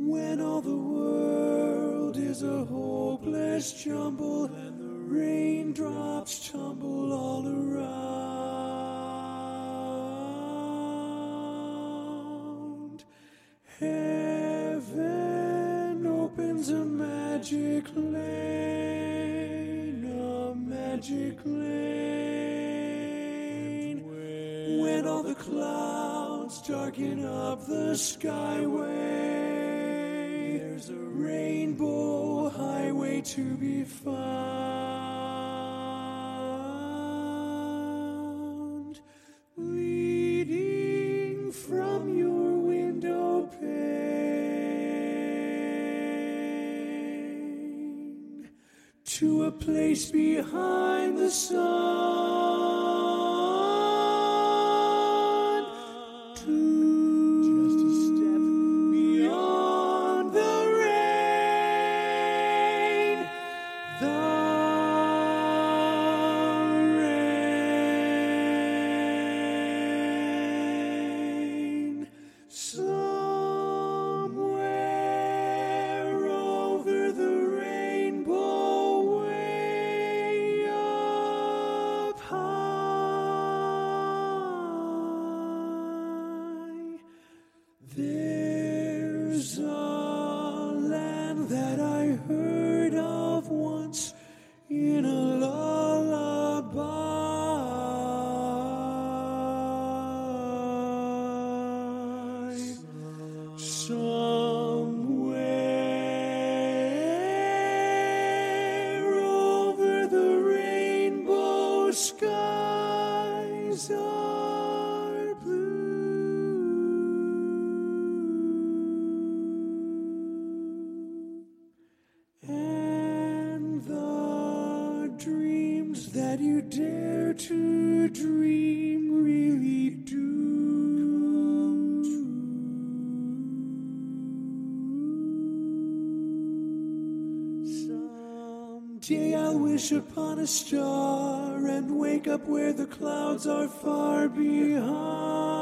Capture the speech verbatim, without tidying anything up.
When all the world is a hopeless jumble and the raindrops tumble all around, heaven opens a magic lane, a magic lane. When all the clouds darken up the skyway, there's a rainbow highway to be found, leading from your window pane to a place behind the sun, to just a step beyond the rain, the rain. Somewhere over the rainbow, way up high, there's a land that I heard of once in a lullaby. Somewhere over the rainbow, skies are blue, and the dreams that you dare to dream really do come true. Someday I'll wish upon a star and wake up where the clouds are far behind.